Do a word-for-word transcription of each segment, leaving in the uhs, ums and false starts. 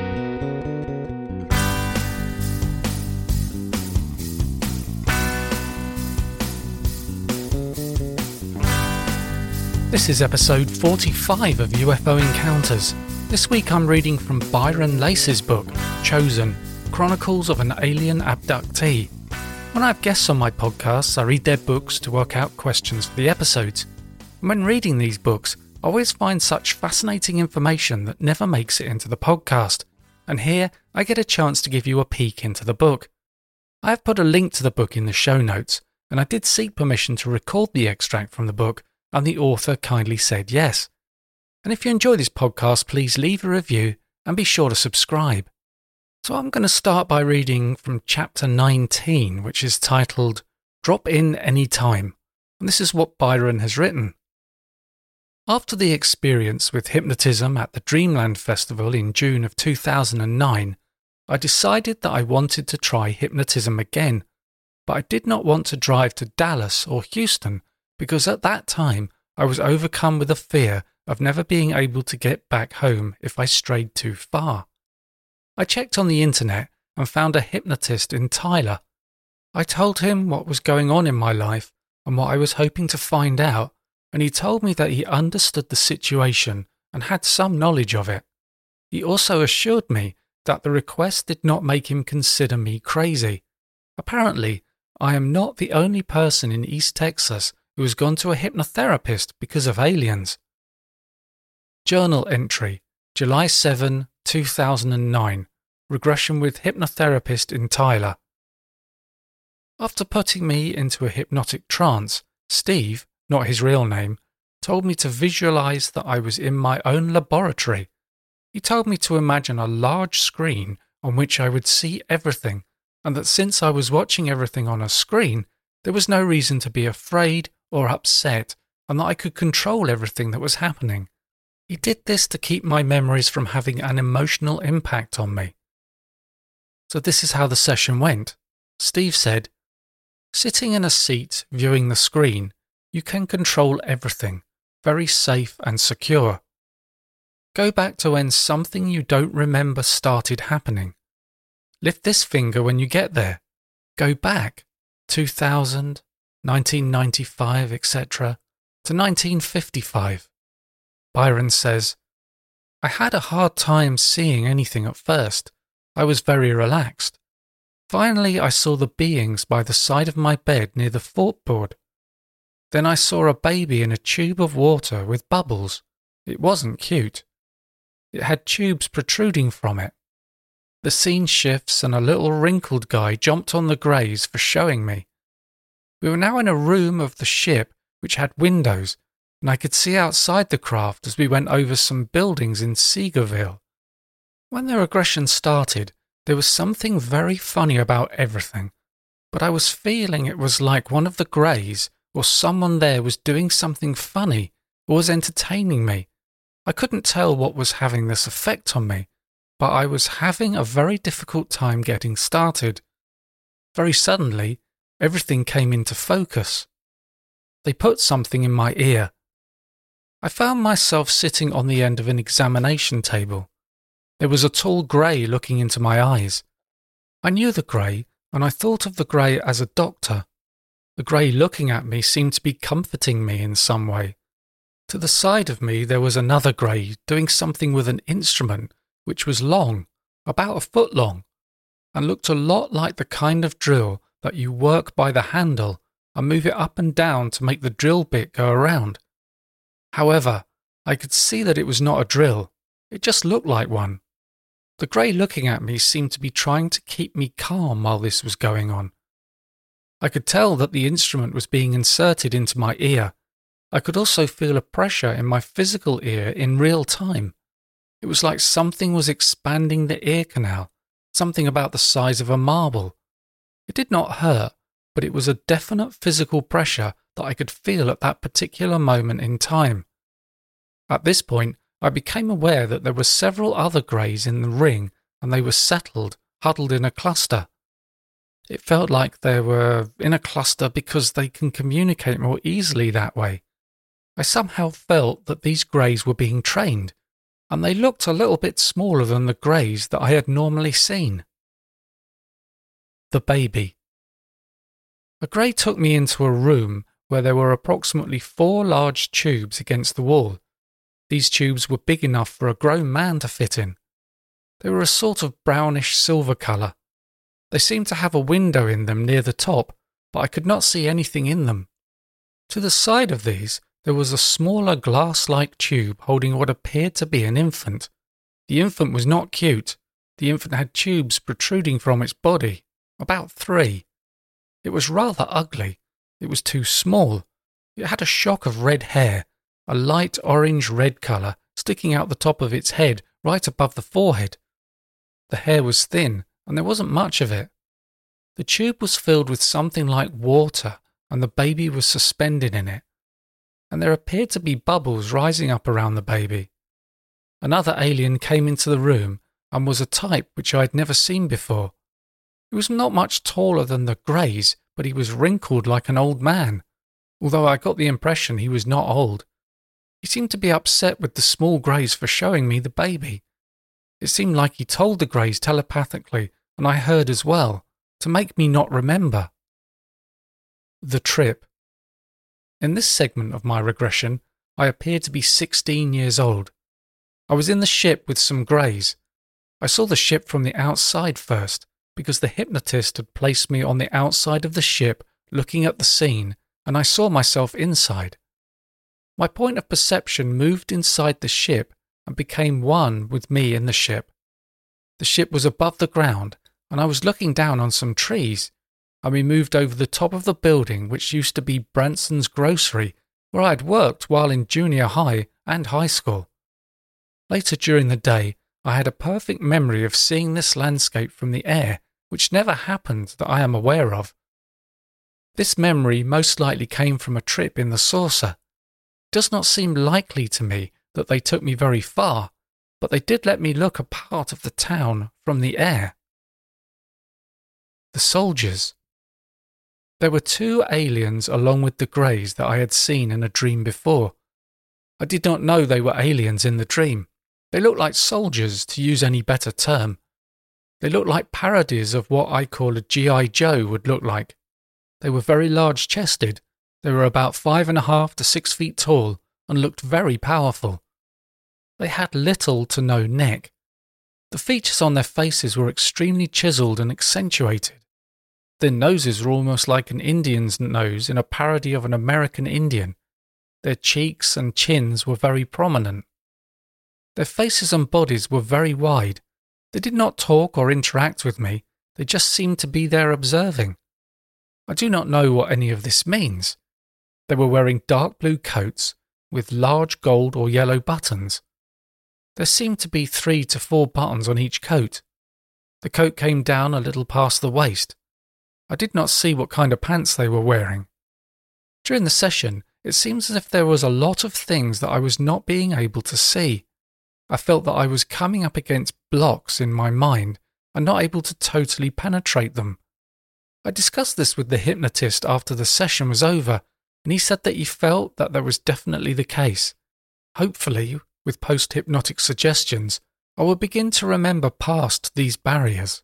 This is episode forty-five of U F O Encounters. This week I'm reading from Byron Lace's book, Chosen, Chronicles of an Alien Abductee. When I have guests on my podcasts, I read their books to work out questions for the episodes. And when reading these books, I always find such fascinating information that never makes it into the podcast. And here, I get a chance to give you a peek into the book. I have put a link to the book in the show notes, and I did seek permission to record the extract from the book, and the author kindly said yes. And if you enjoy this podcast, please leave a review and be sure to subscribe. So I'm going to start by reading from chapter nineteen, which is titled Drop In Any Time, and this is what Byron has written. After the experience with hypnotism at the Dreamland Festival in June of two thousand nine, I decided that I wanted to try hypnotism again, but I did not want to drive to Dallas or Houston because at that time I was overcome with a fear of never being able to get back home if I strayed too far. I checked on the internet and found a hypnotist in Tyler. I told him what was going on in my life and what I was hoping to find out, and he told me that he understood the situation and had some knowledge of it. He also assured me that the request did not make him consider me crazy. Apparently, I am not the only person in East Texas who has gone to a hypnotherapist because of aliens. Journal entry, July seventh, two thousand nine. Regression with hypnotherapist in Tyler. After putting me into a hypnotic trance, Steve, not his real name, told me to visualize that I was in my own laboratory. He told me to imagine a large screen on which I would see everything, and that since I was watching everything on a screen, there was no reason to be afraid or upset, and that I could control everything that was happening. He did this to keep my memories from having an emotional impact on me. So this is how the session went. Steve said, "Sitting in a seat viewing the screen, you can control everything, very safe and secure. Go back to when something you don't remember started happening. Lift this finger when you get there. Go back, two thousand, nineteen ninety-five, et cetera, to nineteen fifty-five. Byron says, "I had a hard time seeing anything at first. I was very relaxed. Finally, I saw the beings by the side of my bed near the fortboard. Then I saw a baby in a tube of water with bubbles. It wasn't cute. It had tubes protruding from it. The scene shifts and a little wrinkled guy jumped on the greys for showing me. We were now in a room of the ship which had windows, and I could see outside the craft as we went over some buildings in Seagerville. When the regression started, there was something very funny about everything, but I was feeling it was like one of the greys or someone there was doing something funny or was entertaining me. I couldn't tell what was having this effect on me, but I was having a very difficult time getting started. Very suddenly, everything came into focus. They put something in my ear. I found myself sitting on the end of an examination table. There was a tall grey looking into my eyes. I knew the grey, and I thought of the grey as a doctor. The grey looking at me seemed to be comforting me in some way. To the side of me there was another grey doing something with an instrument which was long, about a foot long, and looked a lot like the kind of drill that you work by the handle and move it up and down to make the drill bit go around. However, I could see that it was not a drill. It just looked like one. The grey looking at me seemed to be trying to keep me calm while this was going on. I could tell that the instrument was being inserted into my ear. I could also feel a pressure in my physical ear in real time. It was like something was expanding the ear canal, something about the size of a marble. It did not hurt, but it was a definite physical pressure that I could feel at that particular moment in time. At this point, I became aware that there were several other greys in the ring and they were settled, huddled in a cluster. It felt like they were in a cluster because they can communicate more easily that way. I somehow felt that these greys were being trained. and they looked a little bit smaller than the greys that I had normally seen. The baby. A grey took me into a room where there were approximately four large tubes against the wall. These tubes were big enough for a grown man to fit in. They were a sort of brownish silver colour. They seemed to have a window in them near the top, but I could not see anything in them. To the side of these, there was a smaller glass-like tube holding what appeared to be an infant. The infant was not cute. The infant had tubes protruding from its body, about three. It was rather ugly. It was too small. It had a shock of red hair, a light orange-red colour sticking out the top of its head right above the forehead. The hair was thin, and there wasn't much of it. The tube was filled with something like water, and the baby was suspended in it. And there appeared to be bubbles rising up around the baby. Another alien came into the room and was a type which I had never seen before. He was not much taller than the greys, but he was wrinkled like an old man, although I got the impression he was not old. He seemed to be upset with the small greys for showing me the baby. It seemed like he told the greys telepathically, and I heard as well, to make me not remember. The trip. In this segment of my regression, I appeared to be sixteen years old. I was in the ship with some greys. I saw the ship from the outside first, because the hypnotist had placed me on the outside of the ship looking at the scene, and I saw myself inside. My point of perception moved inside the ship and became one with me in the ship. The ship was above the ground, and I was looking down on some trees, and we moved over the top of the building which used to be Branson's Grocery, where I had worked while in junior high and high school. Later during the day, I had a perfect memory of seeing this landscape from the air, which never happened that I am aware of. This memory most likely came from a trip in the saucer. It does not seem likely to me that they took me very far, but they did let me look a part of the town from the air. The soldiers. There were two aliens along with the greys that I had seen in a dream before. I did not know they were aliens in the dream. They looked like soldiers, to use any better term. They looked like parodies of what I call a G I Joe would look like. They were very large-chested. They were about five and a half to six feet tall and looked very powerful. They had little to no neck. The features on their faces were extremely chiselled and accentuated. Their noses were almost like an Indian's nose in a parody of an American Indian. Their cheeks and chins were very prominent. Their faces and bodies were very wide. They did not talk or interact with me. They just seemed to be there observing. I do not know what any of this means. They were wearing dark blue coats with large gold or yellow buttons. There seemed to be three to four buttons on each coat. The coat came down a little past the waist. I did not see what kind of pants they were wearing. During the session, it seems as if there was a lot of things that I was not being able to see. I felt that I was coming up against blocks in my mind and not able to totally penetrate them. I discussed this with the hypnotist after the session was over, and he said that he felt that that was definitely the case. Hopefully, with post-hypnotic suggestions, I will begin to remember past these barriers.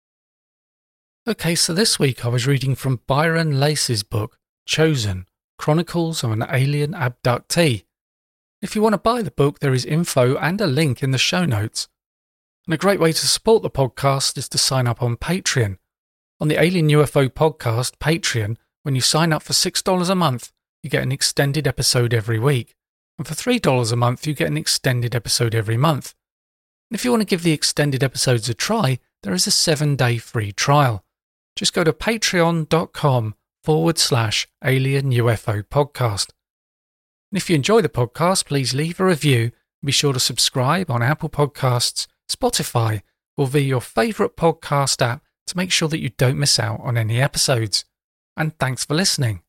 Okay, so this week I was reading from Byron Lace's book, Chosen, Chronicles of an Alien Abductee. If you want to buy the book, there is info and a link in the show notes. And a great way to support the podcast is to sign up on Patreon. On the Alien U F O podcast, Patreon, when you sign up for six dollars a month, you get an extended episode every week. And for three dollars a month, you get an extended episode every month. And if you want to give the extended episodes a try, there is a seven-day free trial. Just go to patreon.com forward slash Alien U F O podcast. And if you enjoy the podcast, please leave a review and be sure to subscribe on Apple Podcasts, Spotify, or via your favourite podcast app to make sure that you don't miss out on any episodes. And thanks for listening.